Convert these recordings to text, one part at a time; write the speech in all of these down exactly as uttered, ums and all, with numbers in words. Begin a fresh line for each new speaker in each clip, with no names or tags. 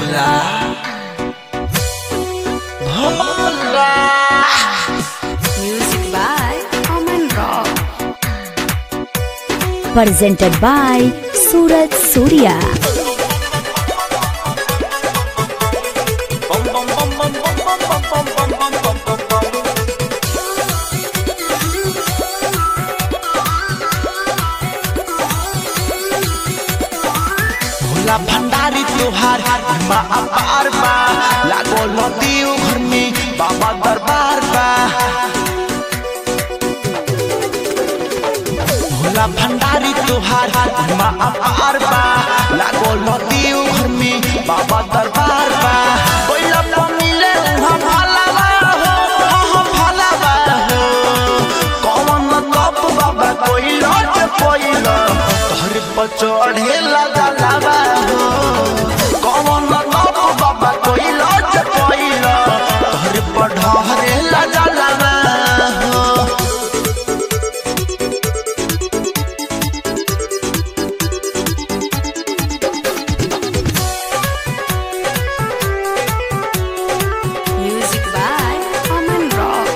Bhola Bhola.
Music by Aman Rock.
Presented by Suraj Surya.
Bhola Bhandari त्योहार माँ अपार बा, लागो नदियों घर में बाबा दरबार बा। भोला भंडारी त्योहार माँ अपार बा, लागो नदियों घर में बाबा दरबार बा। कोइला मिले उहाँ भलावा हो, हाँ भलावा हो। कौन तप बाबा कोइला के कोइला घर पर चढ़ेला जलावा हो। कौन तप बाबा कोइला के कोइला घर पर ढहरेला जलावा हो।
Music by Aman Rock.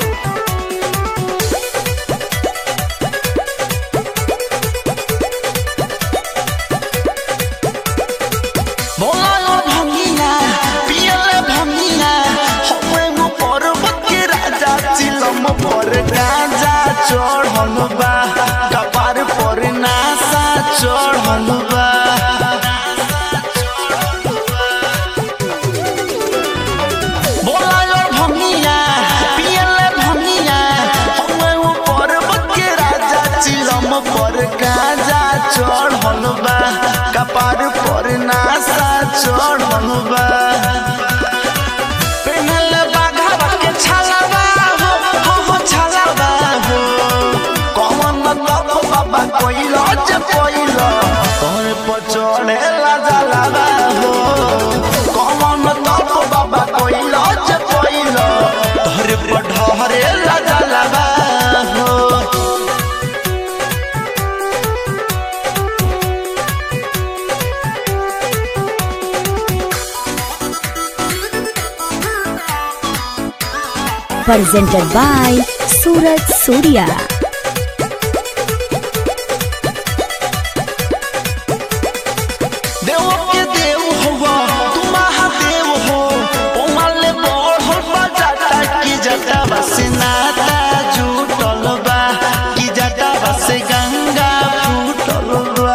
Bhola और भंगिया पियले भंगिया होवे मो पर्वत के राजा चिलम पर गाजा चढ़ल बा, कपार पर नासा चढ़ल बा। भोला और भंगिया पियले भंगिया होवे मो पर्वत के राजा चिलम पर गाजा चढ़ल बा, कपार पर नासा चढ़ल बा। पेनल बाघा के छलावा हो, हो हो छलावा हो। कौन तप बाबा कोइला जे कोइला तोर पर चढ़ेला जलावा हो। कौन तप बाबा कोइला जे कोइला तोर पर ढहरेला जलावा हो।
Presented by Suraj Surya.
देव के देव हो तू महादेव हो, पोमाले बढ़ल बा जाता की जटा बस नाता जुटल बा, की जटा बस गंगा फूटल बा।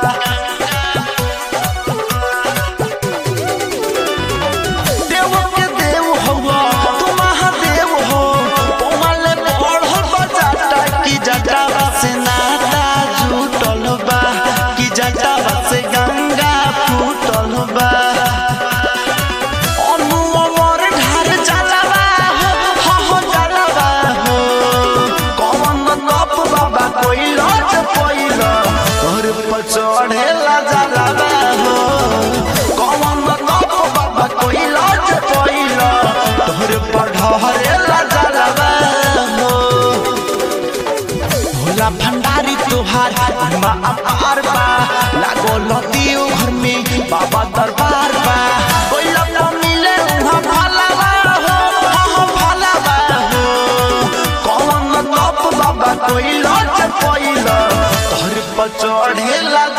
देव के देव हो तू महादेव हो, पोमाले बढ़ल बा जाता की जटा बस नाता जुटल बा, की जटा बस गंगा फूटल बा। अनुवर ढार जलावा हो, हो हो जलावा हो। कौन तप बाबा कोइला जे कोइला तोर पर चढ़ेला जलावा हो। कौन तप बाबा कोइला जे कोइला तोर पर ढहरेला जलावा हो। भोला भंडारी त्योहार माँ अपार बा, लागो नदियों घर में बाबा दरबार बा। कोइला मिले उहाँ भलावा हो, हाँ भलावा हो। कौन तप बाबा कोइला जे कोइला घर पर चढ़ेला